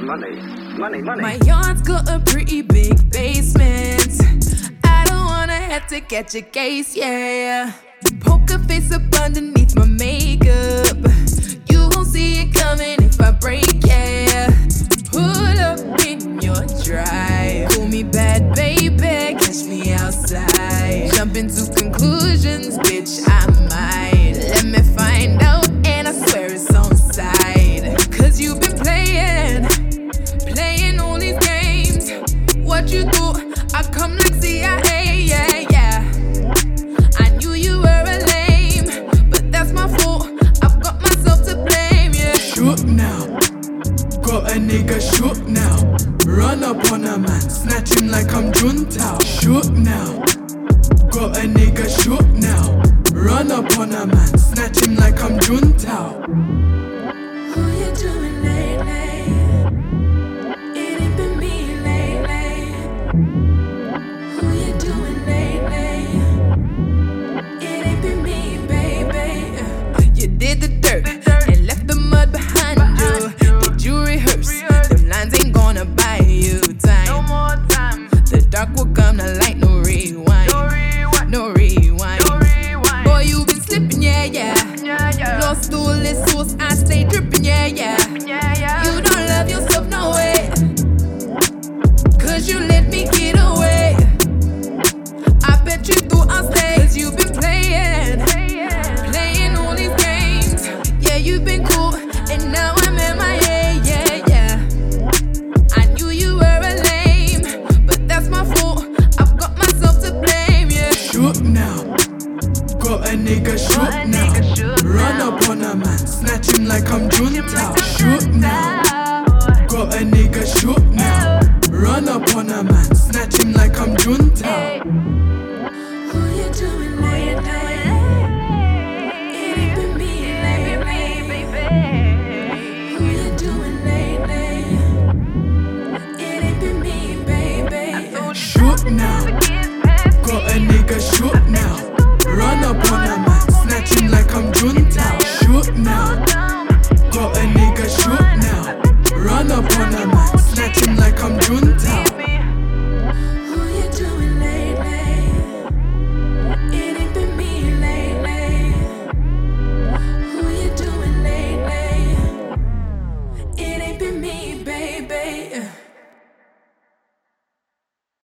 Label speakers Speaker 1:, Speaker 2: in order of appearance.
Speaker 1: Money.
Speaker 2: My yard's got a pretty big basement. I don't wanna have to catch a case, yeah. Poker face up underneath my makeup. You won't see it coming if I break, yeah. Pull up in your drive. Call me bad, baby, catch me outside. Jump into conclusions, bitch, I might. Let me find out, and I swear it's on side. Cause you've been playing all these games. What you do, I come like CIA, yeah. I knew you were a lame, but that's my fault. I've got myself to blame, yeah.
Speaker 3: Shook now, got a nigga shook now. Run up on a man, snatch him like I'm Juntao. Shook now, got a nigga shook now. Run up on a man, snatch him like I'm Juntao.
Speaker 2: Who you doing lately? It ain't been me lately. Who you doing lately? It ain't been me, baby. You did the dirt and left the mud behind you. Did you rehearse? Them lines ain't gonna buy you time. No more time. The dark will come, the light, no rewind. No rewind. Boy, you been slipping, yeah. Lost all this sauce, I stay dripping, yeah. You don't love yourself, no way. Cause you let me get away. I bet you thought I'll stay. Cause you've been playing all these games. Yeah, you've been cool, and now I'm MIA, yeah. I knew you were a lame, but that's my fault. I've got myself to blame, yeah.
Speaker 3: Shook now, got a nigga shook now. Run up on a man, snatch him like I'm Juntao. Shook now, got a nigga shook now. Run up on a man, snatch him like I'm Juntao.
Speaker 2: Who you doing lately? It ain't been me lately. Who you doing lately? It ain't been me, baby.
Speaker 3: Shook now, got a nigga shook now. Run up on a